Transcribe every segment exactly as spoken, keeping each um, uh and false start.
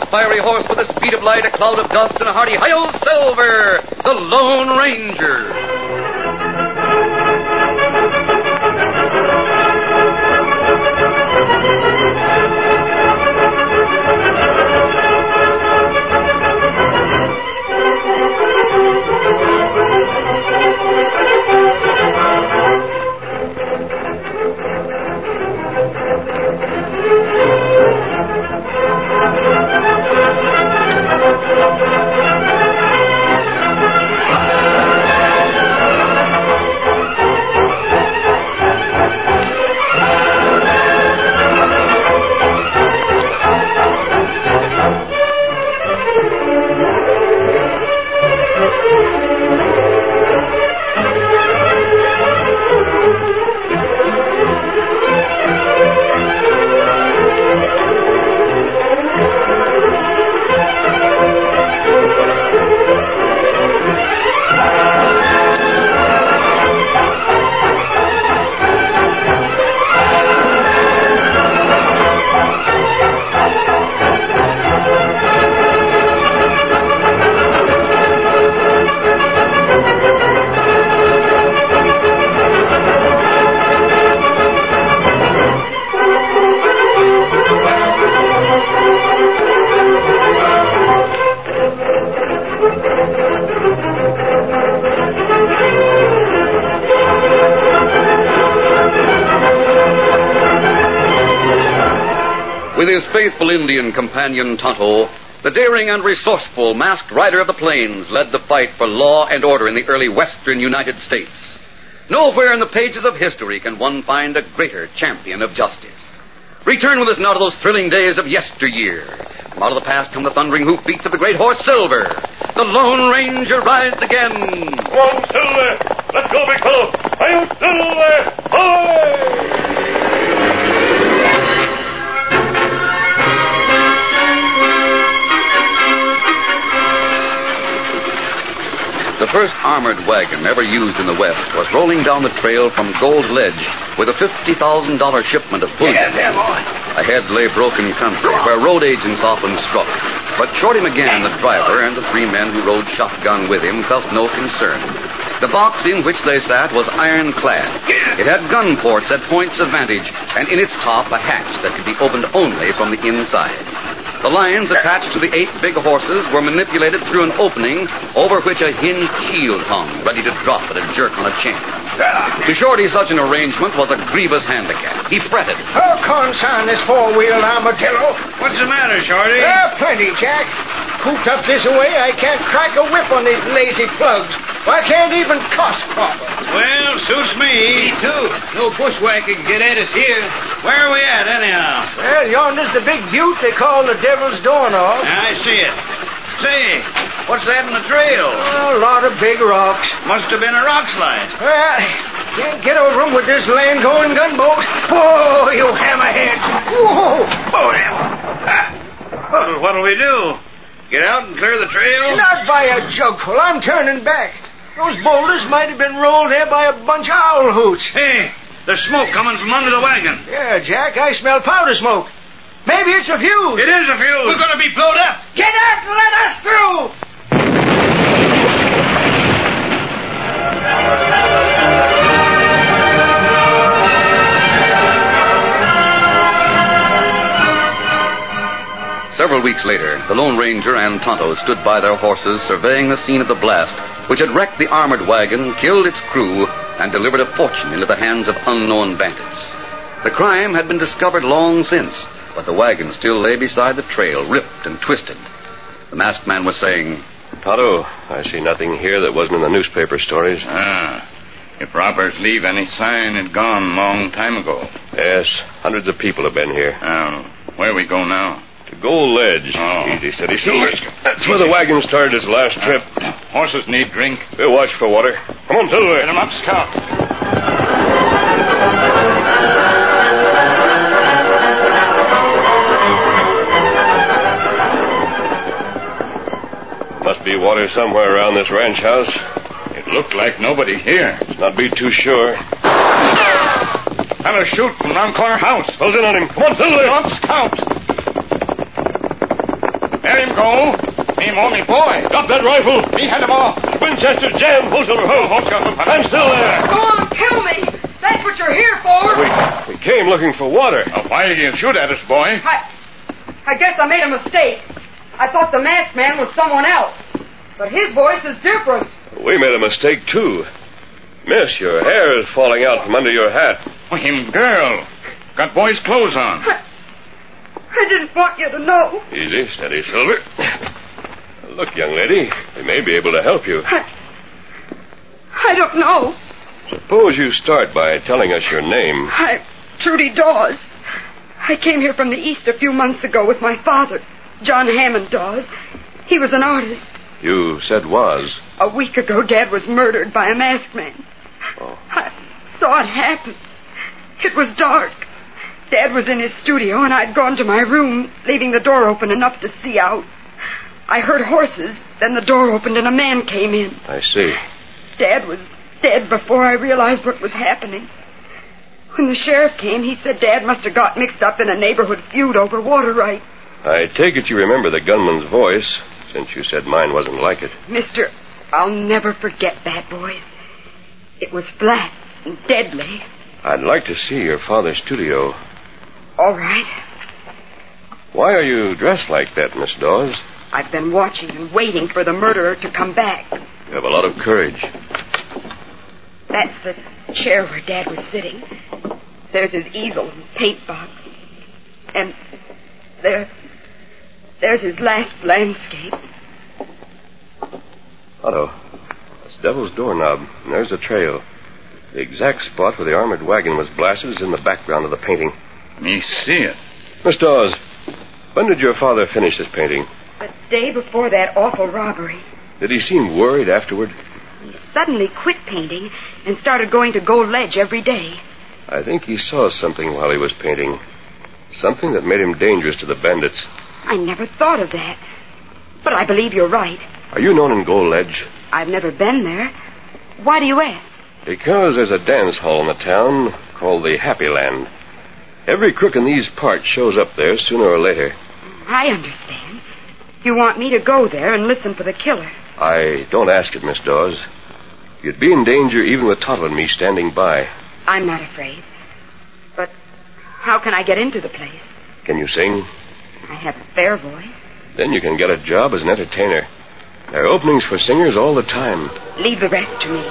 fiery horse with the speed of light, a cloud of dust, and a hearty hi-yo Silver, the Lone Ranger. With his faithful Indian companion Tonto, the daring and resourceful masked rider of the plains led the fight for law and order in the early western United States. Nowhere in the pages of history can one find a greater champion of justice. Return with us now to those thrilling days of yesteryear. From out of the past come the thundering hoofbeats of the great horse Silver. The Lone Ranger rides again. Come on, Silver! Let's go, big fellow! Hi-yo, Silver! Hi! The first armored wagon ever used in the West was rolling down the trail from Gold Ledge with a fifty thousand dollars shipment of bullion. Yeah, there, boy. Ahead lay broken country where road agents often struck. But Shorty McGann, the driver, and the three men who rode shotgun with him felt no concern. The box in which they sat was ironclad. It had gun ports at points of vantage, and in its top a hatch that could be opened only from the inside. The lines attached to the eight big horses were manipulated through an opening over which a hinged shield hung, ready to drop at a jerk on a chain. To Shorty, such an arrangement was a grievous handicap. He fretted. Oh, consign this four-wheeled armadillo. What's the matter, Shorty? Uh, plenty, Jack. Cooped up this way, I can't crack a whip on these lazy plugs. I can't even cuss proper. Well, suits me. Me too. No bushwhacker can get at us here. Where are we at, anyhow? Well, yonder's the big butte they call the Devil's Doorknob. I see it. Say, what's that in the trail? Oh, a lot of big rocks. Must have been a rock slide. Well, can't get over 'em with this land-going gunboat. Whoa, you hammerheads. Whoa. Oh, yeah. Well, what'll we do? Get out and clear the trail? Not by a jugful. I'm turning back. Those boulders might have been rolled there by a bunch of owl hoots. Hey, there's smoke coming from under the wagon. Yeah, Jack, I smell powder smoke. Maybe it's a fuse. It is a fuse. We're going to be blown up. Get out and let us through! Several weeks later, the Lone Ranger and Tonto stood by their horses surveying the scene of the blast, which had wrecked the armored wagon, killed its crew, and delivered a fortune into the hands of unknown bandits. The crime had been discovered long since, but the wagon still lay beside the trail, ripped and twisted. The masked man was saying, Tonto, I see nothing here that wasn't in the newspaper stories. Ah, if robbers leave any sign, it gone long time ago. Yes, hundreds of people have been here. Um, where we go now? To Gold Ledge. Oh. Easy, steady, Silver. That's where the wagon started its last trip. Horses need drink. We'll watch for water. Come on, Silver. Get 'em up, Scout. Must be water somewhere around this ranch house. It looked like nobody here. Let's not be too sure. Fellow shoot from round corner house. Close in on him. Come on, Silver. Come on, Scout. Let him go. Him only boy. Drop that rifle. Me had him off. Winchester's jammed. Hold over. Hold, hold, hold. I'm still there. Go on, kill me. That's what you're here for. We, we came looking for water. Now, why did you shoot at us, boy? I, I guess I made a mistake. I thought the masked man was someone else. But his voice is different. We made a mistake, too. Miss, your hair is falling out from under your hat. Oh, him girl. Got boy's clothes on. I, I didn't want you to know. Easy, steady, Silver. Look, young lady, we may be able to help you. I, I don't know. Suppose you start by telling us your name. I'm Trudy Dawes. I came here from the East a few months ago with my father, John Hammond Dawes. He was an artist. You said was. A week ago, Dad was murdered by a masked man. Oh. I saw it happen. It was dark. Dad was in his studio, and I'd gone to my room, leaving the door open enough to see out. I heard horses, then the door opened and a man came in. I see. Dad was dead before I realized what was happening. When the sheriff came, he said Dad must have got mixed up in a neighborhood feud over water rights. I take it you remember the gunman's voice, since you said mine wasn't like it. Mister, I'll never forget that voice. It was flat and deadly. I'd like to see your father's studio. All right. Why are you dressed like that, Miss Dawes? I've been watching and waiting for the murderer to come back. You have a lot of courage. That's the chair where Dad was sitting. There's his easel and paint box. And there, there's his last landscape. Otto, that's Devil's Doorknob, and there's the trail. The exact spot where the armored wagon was blasted is in the background of the painting. Me see it. Miss Dawes, when did your father finish this painting? The day before that awful robbery. Did he seem worried afterward? He suddenly quit painting and started going to Gold Ledge every day. I think he saw something while he was painting. Something that made him dangerous to the bandits. I never thought of that. But I believe you're right. Are you known in Gold Ledge? I've never been there. Why do you ask? Because there's a dance hall in the town called the Happy Land. Every crook in these parts shows up there sooner or later. I understand. You want me to go there and listen for the killer. I don't ask it, Miss Dawes. You'd be in danger even with Tuttle and me standing by. I'm not afraid. But how can I get into the place? Can you sing? I have a fair voice. Then you can get a job as an entertainer. There are openings for singers all the time. Leave the rest to me.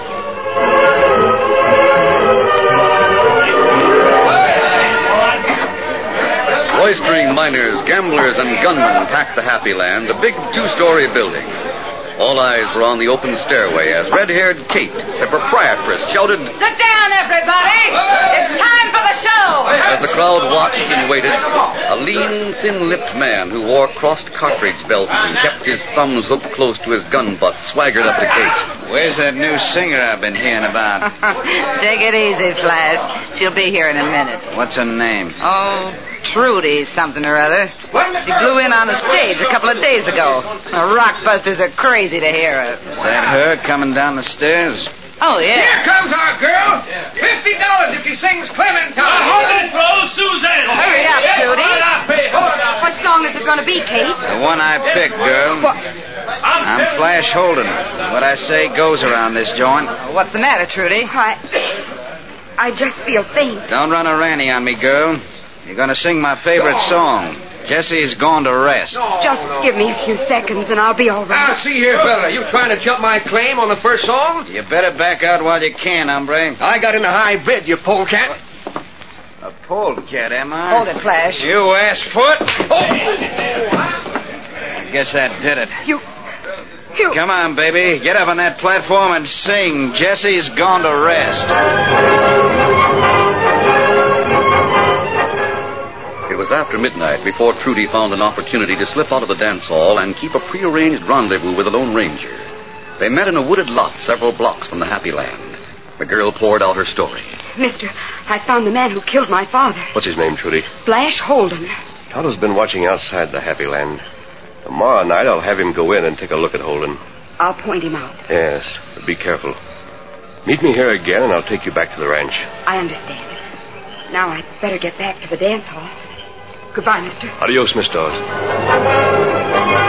Roistering miners, gamblers, and gunmen packed the Happy Land, a big two-story building. All eyes were on the open stairway as red-haired Kate, the proprietress, shouted, Sit down, everybody! It's time for the show! As the crowd watched and waited, a lean, thin-lipped man who wore crossed cartridge belts and kept his thumbs hooked close to his gun butt swaggered up to Kate. Where's that new singer I've been hearing about? Take it easy, Flash. She'll be here in a minute. What's her name? Oh, Trudy something or other. She blew in on the stage a couple of days ago. The rockbusters are crazy to hear her. Is that her coming down the stairs? Oh, yeah. Here comes our girl. Fifty dollars if she sings Clementine. hold it, fellows. Suzanne. Hurry up, Trudy. What song is it going to be, Kate? The one I picked, girl. What? I'm Flash Holden. What I say goes around this joint. What's the matter, Trudy? I... I just feel faint. Don't run a ranny on me, girl. You're going to sing my favorite song. Jesse's gone to rest. Just give me a few seconds and I'll be all right. Now, see here, fella. You trying to jump my claim on the first song? You better back out while you can, hombre. I got in the high bid, you polecat. A polecat, am I? Hold it, Flash. You ass foot. I guess that did it. You... You... Come on, baby. Get up on that platform and sing. Jesse's gone to rest. It was after midnight before Trudy found an opportunity to slip out of the dance hall and keep a prearranged rendezvous with the Lone Ranger. They met in a wooded lot several blocks from the Happy Land. The girl poured out her story. Mister, I found the man who killed my father. What's his name, Trudy? Flash Holden. Toddle's been watching outside the Happy Land. Tomorrow night I'll have him go in and take a look at Holden. I'll point him out. Yes, but be careful. Meet me here again and I'll take you back to the ranch. I understand. Now I'd better get back to the dance hall. Goodbye, mister. Adios, Miss Dawes.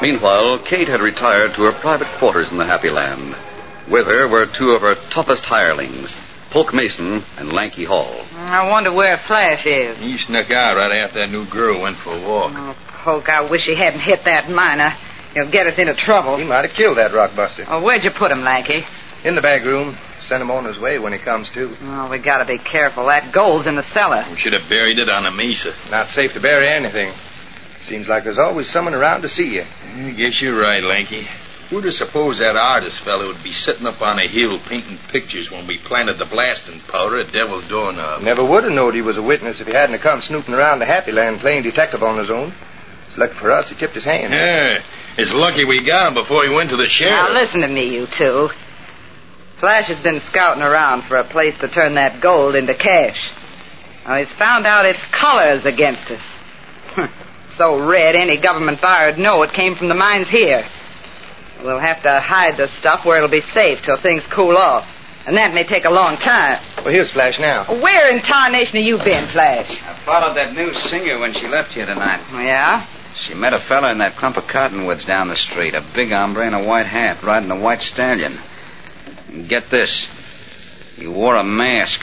Meanwhile, Kate had retired to her private quarters in the Happy Land. With her were two of her toughest hirelings, Polk Mason and Lanky Hall. I wonder where Flash is. He snuck out right after that new girl went for a walk. Oh, Polk, I wish he hadn't hit that miner. He'll get us into trouble. He might have killed that rockbuster. Oh, where'd you put him, Lanky? In the bag room. Send him on his way when he comes to. Oh, we gotta be careful. That gold's in the cellar. We should have buried it on a mesa. Not safe to bury anything. Seems like there's always someone around to see you. I guess you're right, Lanky. Who'd have supposed that artist fellow would be sitting up on a hill painting pictures when we planted the blasting powder at Devil's Doorknob? Never would have known he was a witness if he hadn't have come snooping around the Happy Land playing detective on his own. It's lucky for us he tipped his hand. Yeah, it's lucky we got him before he went to the sheriff. Now, listen to me, you two. Flash has been scouting around for a place to turn that gold into cash. Now, he's found out its color's against us. So red, any government buyer'd know it came from the mines here. We'll have to hide the stuff where it'll be safe till things cool off. And that may take a long time. Well, here's Flash now. Where in tarnation have you been, Flash? I followed that new singer when she left here tonight. Yeah? She met a fella in that clump of cottonwoods down the street, a big hombre in a white hat riding a white stallion. And get this, he wore a mask.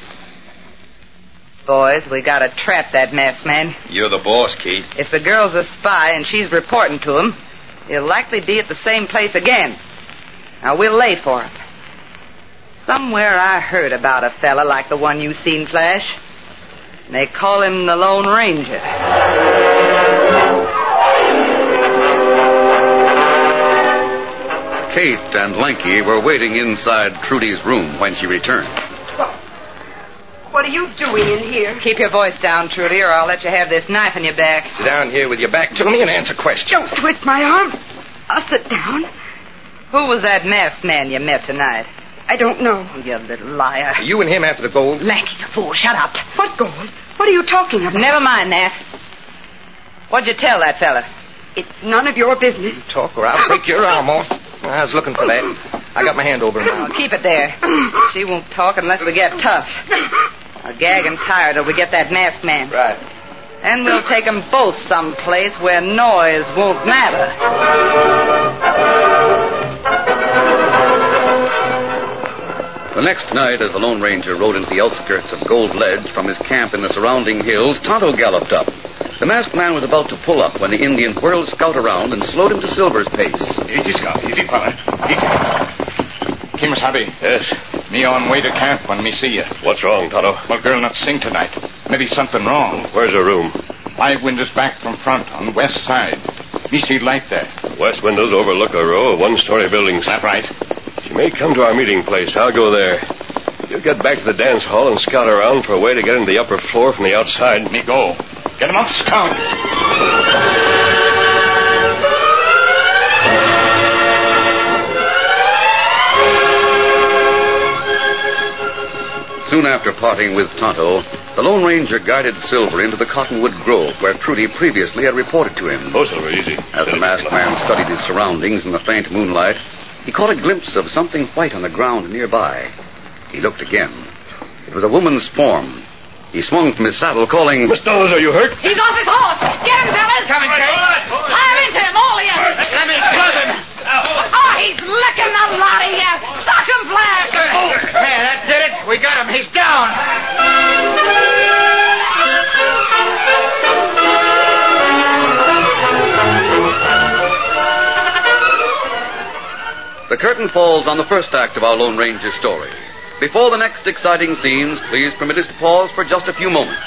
Boys, we gotta trap that masked man. You're the boss, Kate. If the girl's a spy and she's reporting to him, he'll likely be at the same place again. Now, we'll lay for him. Somewhere I heard about a fella like the one you seen, Flash. They call him the Lone Ranger. Kate and Lanky were waiting inside Trudy's room when she returned. What are you doing in here? Keep your voice down, Trudy, or I'll let you have this knife in your back. Sit down here with your back to me and answer questions. Don't twist my arm. I'll sit down. Who was that masked man you met tonight? I don't know. You little liar. Are you and him after the gold? Lanky, you fool, shut up. What gold? What are you talking about? Never mind that. What'd you tell that fella? It's none of your business. You talk or I'll break your arm off. I was looking for that. I got my hand over him. Oh, keep it there. She won't talk unless we get tough. I'll gag and tire till we get that masked man. Right. And we'll take them both someplace where noise won't matter. The next night, as the Lone Ranger rode into the outskirts of Gold Ledge from his camp in the surrounding hills, Tonto galloped up. The masked man was about to pull up when the Indian whirled Scout around and slowed him to Silver's pace. Easy, Scout. Easy, fella. Easy. Kimasabi. Yes? Me on way to camp when me see you. What's wrong, Tonto? Well, girl not sing tonight. Maybe something wrong. Where's her room? Five windows back from front on west side. Me see light there. West windows overlook a row of one-story buildings. That right? She may come to our meeting place. I'll go there. You get back to the dance hall and scout around for a way to get into the upper floor from the outside. Me go. Get him up, Scout. Soon after parting with Tonto, the Lone Ranger guided Silver into the Cottonwood Grove where Trudy previously had reported to him. Oh, Silver, easy. As the masked man studied his surroundings in the faint moonlight, he caught a glimpse of something white on the ground nearby. He looked again. It was a woman's form. He swung from his saddle, calling, Miss Dawes, are you hurt? He's off his horse. Get him, fellas. Coming, Kate. Fire into him, all of you. Let me club him. Oh, he's licking the lot of you. Sock him, Flash. Man, that did it. We got him. He's down. The curtain falls on the first act of our Lone Ranger story. Before the next exciting scenes, please permit us to pause for just a few moments.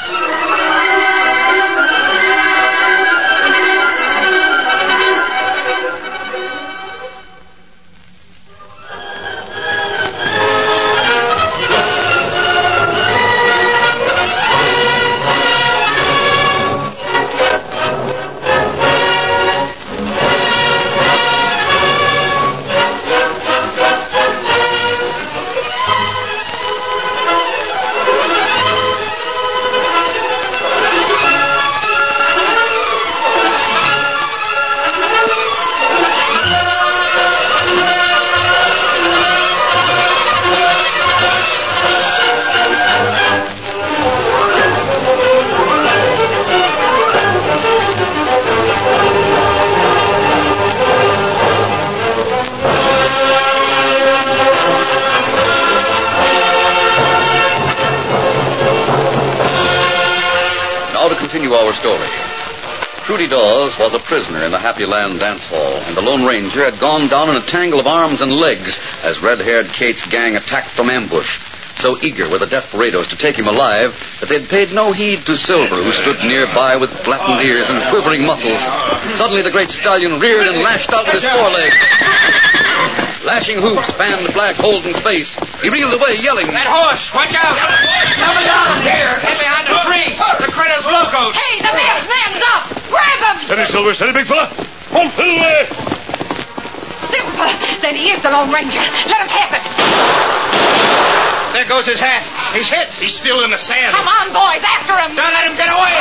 story. Trudy Dawes was a prisoner in the Happy Land dance hall, and the Lone Ranger had gone down in a tangle of arms and legs as red-haired Kate's gang attacked from ambush. So eager were the desperados to take him alive that they'd paid no heed to Silver, who stood nearby with flattened ears and quivering muscles. Suddenly the great stallion reared and lashed out with his forelegs. Lashing hoofs fanned Black Holden's face. He reeled away, yelling, That horse! Watch out! Coming down here! Get behind the tree! The critter's locos! Hey, the masked man's up! Grab him! Steady, Silver, steady, big fella. One fiddle away. Silver, then he is the Lone Ranger. Let him have it. There goes his hat. He's hit. He's still in the sand. Come on, boys, after him. Don't let him get away!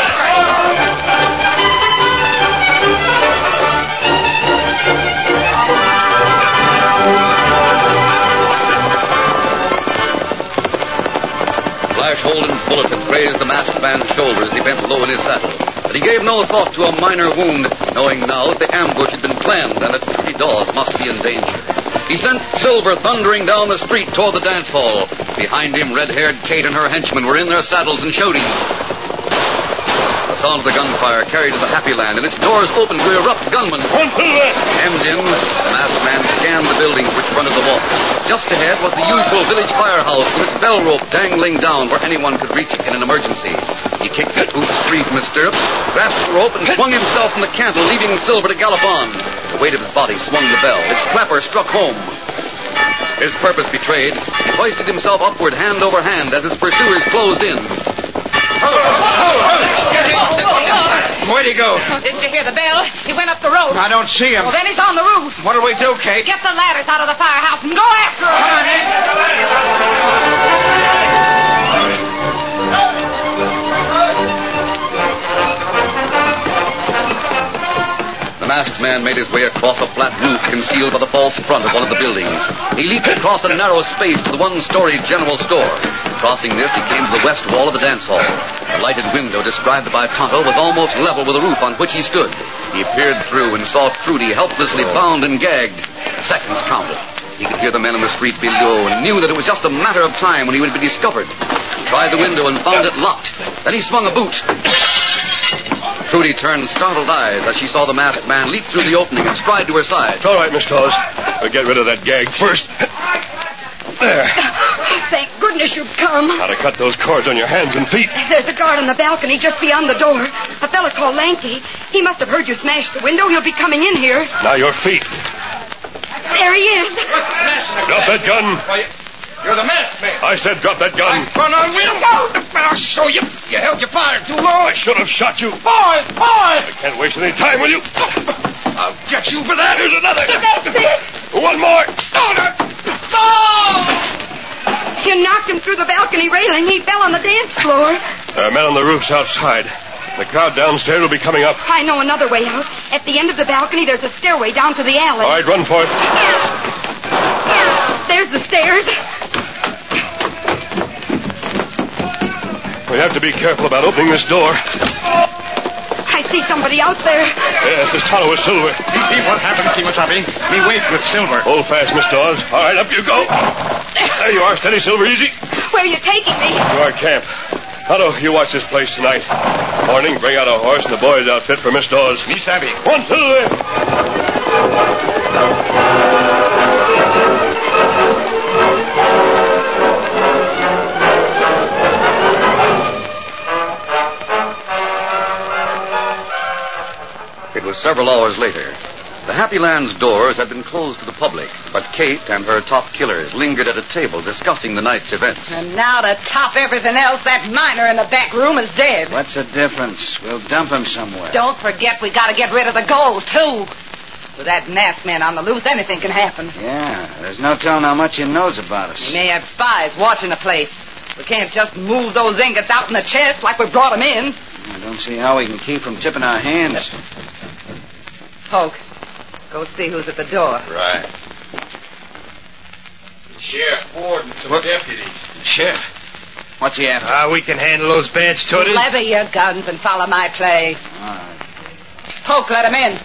Flash Holden's bullet had grazed the masked man's shoulder as he bent low in his saddle. But he gave no thought to a minor wound, knowing now that the ambush had been planned and that Trudy Dawes must be in danger. He sent Silver thundering down the street toward the dance hall. Behind him, red-haired Kate and her henchmen were in their saddles and shouting. The sound of the gunfire carried to the Happy Land, and its doors opened to erupt gunmen. Hemmed in, the masked man scanned the buildings which fronted the walk. Just ahead was the usual village firehouse with its bell rope dangling down where anyone could reach it in an emergency. He kicked his boots free from his stirrups, grasped the rope, and swung himself from the cantle, leaving Silver to gallop on. The weight of his body swung the bell. Its clapper struck home. His purpose betrayed, he hoisted himself upward hand over hand as his pursuers closed in. Where'd he go? Oh, didn't you hear the bell? He went up the road. I don't see him. Well, then he's on the roof. What'll we do, Kate? Get the ladders out of the firehouse and go after him. Come on, The masked man made his way across a flat roof concealed by the false front of one of the buildings. He leaped across a narrow space to the one-story general store. Crossing this, he came to the west wall of the dance hall. The lighted window described by Tonto was almost level with the roof on which he stood. He peered through and saw Trudy helplessly bound and gagged. Seconds counted. He could hear the men in the street below and knew that it was just a matter of time when he would be discovered. He tried the window and found it locked. Then he swung a boot. Trudy turned startled eyes as she saw the masked man leap through the opening and stride to her side. It's all right, Miss Dawes. We'll get rid of that gag first. There. Thank goodness you've come. How to cut those cords on your hands and feet. There's a guard on the balcony just beyond the door. A fella called Lanky. He must have heard you smash the window. He'll be coming in here. Now your feet. There he is. Drop that gun. You're the masked man. I said drop that gun. Run on, Will. I'll show you. You held your fire too long. I should have shot you. Boys, boys. I can't waste any time, will you? I'll get you for that. Here's another. That's it. One more. Oh, no. Oh! You knocked him through the balcony railing. He fell on the dance floor. There are men on the roofs outside. The crowd downstairs will be coming up. I know another way out. At the end of the balcony, there's a stairway down to the alley. All right, run for it. There's the stairs. We have to be careful about opening this door. I see somebody out there. Yes, it's Tonto with Silver. See what happened, Kimasabi. Me wait with Silver. Hold fast, Miss Dawes. All right, up you go. There you are. Steady, Silver. Easy. Where are you taking me? To our camp. Tonto, you watch this place tonight. Morning, bring out a horse and the boys' outfit for Miss Dawes. Me savvy. One, Silver. It was several hours later. The Happy Land's doors had been closed to the public, but Kate and her top killers lingered at a table discussing the night's events. And now to top everything else, that miner in the back room is dead. What's the difference? We'll dump him somewhere. Don't forget we gotta get rid of the gold, too. With that masked man on the loose, anything can happen. Yeah, there's no telling how much he knows about us. He may have spies watching the place. We can't just move those ingots out in the chest like we brought them in. I don't see how we can keep from tipping our hands. Polk, go see who's at the door. Right. Sheriff Ford and some deputies. Sheriff, what's he after? Ah, we can handle those bad tooties. Leather your guns and follow my play. All right. Polk, let him in.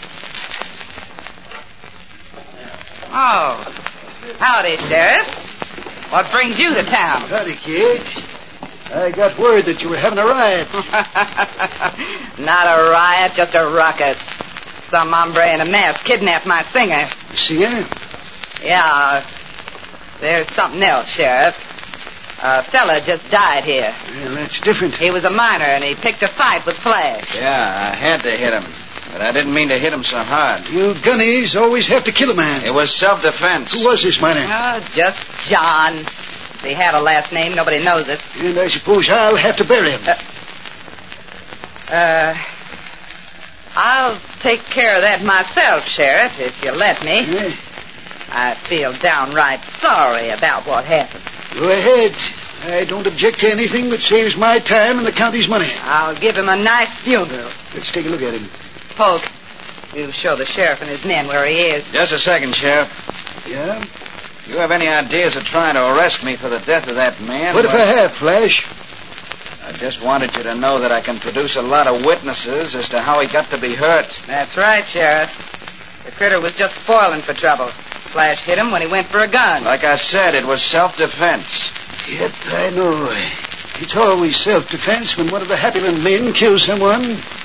Oh, howdy, Sheriff. What brings you to town? Howdy, kid. I got word that you were having a riot. Not a riot, just a ruckus. Some hombre in a mask kidnapped my singer. Singer? Yeah. There's something else, Sheriff. A fella just died here. Well, that's different. He was a miner, and he picked a fight with Flash. Yeah, I had to hit him. But I didn't mean to hit him so hard. You gunnies always have to kill a man. It was self-defense. Who was this miner? Oh, just John. If he had a last name, nobody knows it. And I suppose I'll have to bury him. Uh, uh, I'll take care of that myself, Sheriff, if you let me. Yeah. I feel downright sorry about what happened. Go ahead. I don't object to anything that saves my time and the county's money. I'll give him a nice funeral. Let's take a look at him. Polk, you show the sheriff and his men where he is. Just a second, Sheriff. Yeah? You have any ideas of trying to arrest me for the death of that man? What if Well, I have, Flash? I just wanted you to know that I can produce a lot of witnesses as to how he got to be hurt. That's right, Sheriff. The critter was just spoiling for trouble. Flash hit him when he went for a gun. Like I said, it was self-defense. Yep, I know. It's always self-defense when one of the Happyland men kills someone.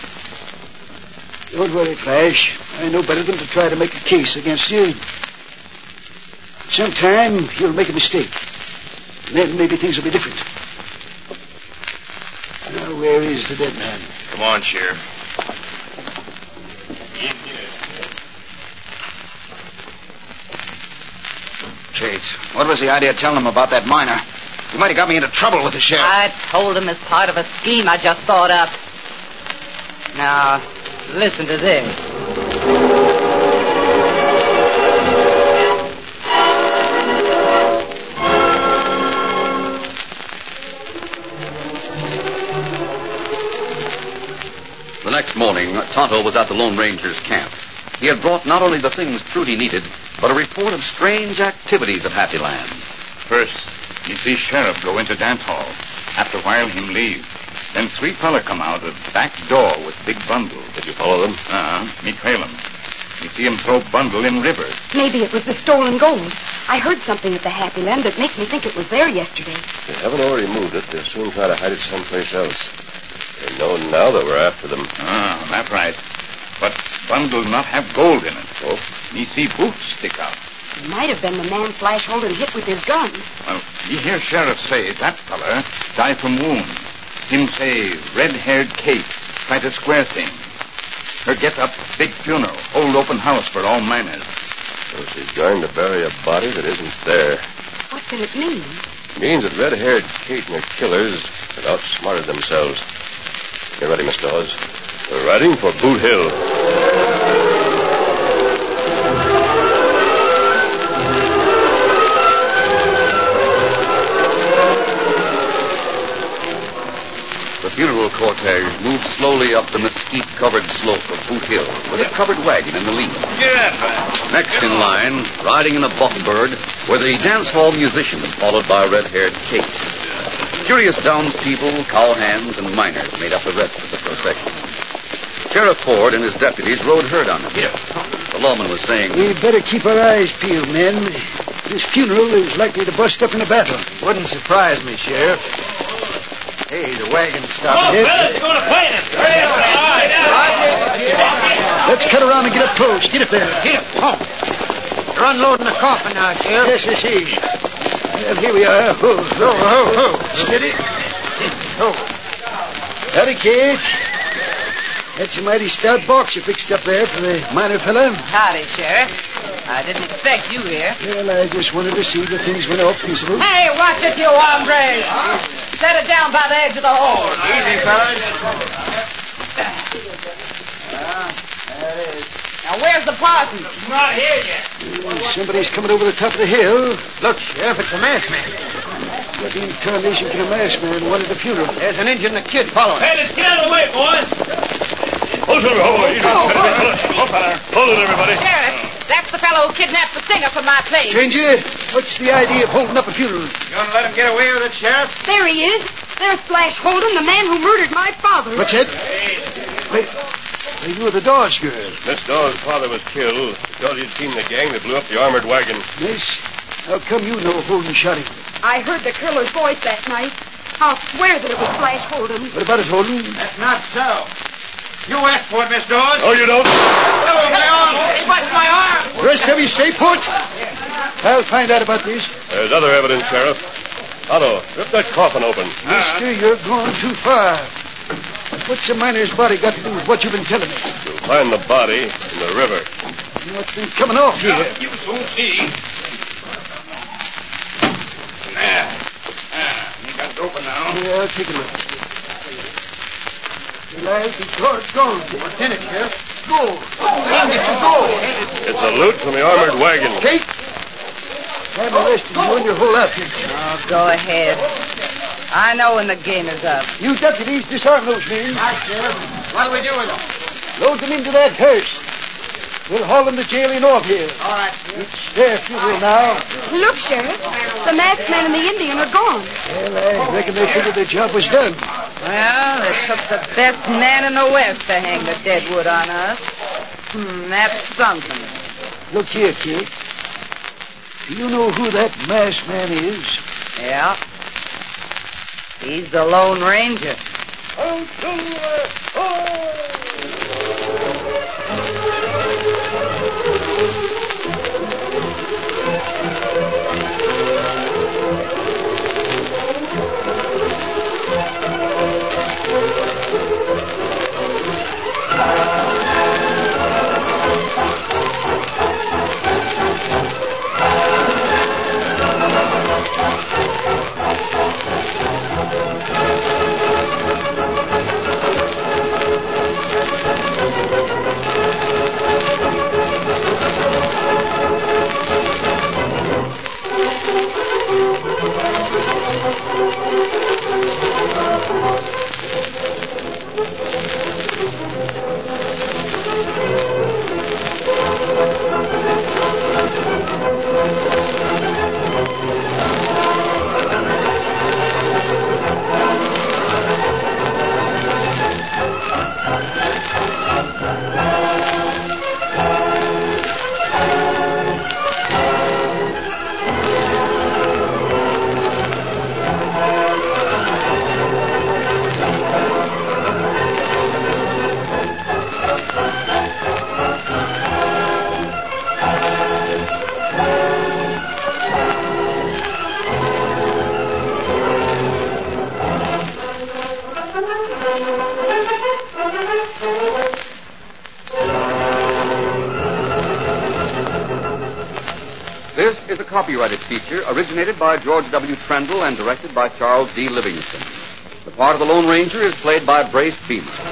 Don't worry, Flash. I know better than to try to make a case against you. Sometime you'll make a mistake. Then maybe things will be different. Now, where is the dead man? Come on, Sheriff. Kate, what was the idea of telling him about that miner? You might have got me into trouble with the sheriff. I told him as part of a scheme I just thought up. Now, listen to this. The next morning, Tonto was at the Lone Ranger's camp. He had brought not only the things Trudy needed, but a report of strange activities at Happy Land. First, you see sheriff go into dance hall. After a while, him leave. Then three fella come out of back door with big bundle. Did you follow them? Uh-huh. Me trail 'em. You see 'em throw bundle in river. Maybe it was the stolen gold. I heard something at the Happy Land that makes me think it was there yesterday. They haven't already moved it. They'll soon try to hide it someplace else. They know now that we're after them. Ah, that's right. But bundle not have gold in it. Oh? Me see boots stick out. It might have been the man Flash Holden hit with his gun. Well, you hear sheriff say that feller died from wound. Him say red-haired Kate try to square things. Her get up big funeral, hold open house for all miners. So she's going to bury a body that isn't there. What can it mean? Means that red-haired Kate and her killers have outsmarted themselves. Get ready, Miss Dawes. We're riding for Boot Hill. The funeral cortege moved slowly up the mesquite-covered slope of Boot Hill with a covered wagon in the lead. Next in line, riding in a buckbird, were the dance hall musicians, followed by red-haired Kate. Curious townspeople, cowhands, and miners made up the rest of the procession. Sheriff Ford and his deputies rode herd on them. The lawman was saying, We better keep our eyes peeled, men. This funeral is likely to bust up in a battle. Wouldn't surprise me, Sheriff. Hey, the wagon's stopping. Oh, fellas, going to play it. Let's cut around and get up close. Get up there. Here, oh. They're unloading the coffin now, Sheriff. Yes, I see. Well, here we are. Ho, ho, ho, ho. Steady. Ho. Howdy, Kate. That's a mighty stout box you fixed up there for the miner fella. Howdy, Sheriff. I didn't expect you here. Well, I just wanted to see that things went off peaceable. Hey, watch it, you hombres. Set it down by the edge of the hole. Easy, fellas. Now, where's the parson? Not here yet. Uh, somebody's coming over the top of the hill. Look, Sheriff, it's a masked man. What in tarnation can a masked man want at the funeral? There's an Indian and a kid following. Hey, let's get out of the way, boys. Hold it, hold it, hold it, hold it, everybody. Sheriff, that's the fellow who kidnapped the singer from my place. Stranger, what's the idea of holding up a funeral? You want to let him get away with it, Sheriff? There he is. There's Flash Holden, the man who murdered my father. What's that? Wait, wait, you were the Dawes girl. Miss Dawes' father was killed because he'd seen the gang that blew up the armored wagon. Yes? How come you know Holden shot him? I heard the killer's voice that night. I'll swear that it was Flash Holden. What about it, Holden? That's not so. You asked for it, Miss Dawes. No, you don't. Oh, my arm! He busted my arm! The rest of you stay put. I'll find out about this. There's other evidence, Sheriff. Otto, rip that coffin open. Mister, you're going too far. What's the miner's body got to do with what you've been telling me? You'll find the body in the river. You know what's been coming off here? You soon see. There. There. You got it open now. Yeah, I'll take a look. The light is gone. gone. What's in it, Sheriff? Gold. It's a gold. It's a loot from the armored wagon. Kate, I'm arresting you and your whole outfit. Oh, go ahead. I know when the game is up. You deputies, disarm those men. Hi, Sheriff. What do we do with them? Load them into that hearse. We'll haul them to jail in off here. All right, Sheriff. It's their funeral now. Look, Sheriff. The masked man and the Indian are gone. Well, I reckon they figured their job was done. Well, it took the best man in the West to hang the deadwood on us. Hmm, that's something. Look here, kid. Do you know who that masked man is? Yeah. He's the Lone Ranger. Oh, This is a copyrighted feature originated by George W. Trendle and directed by Charles D. Livingston. The part of the Lone Ranger is played by Brace Beemer.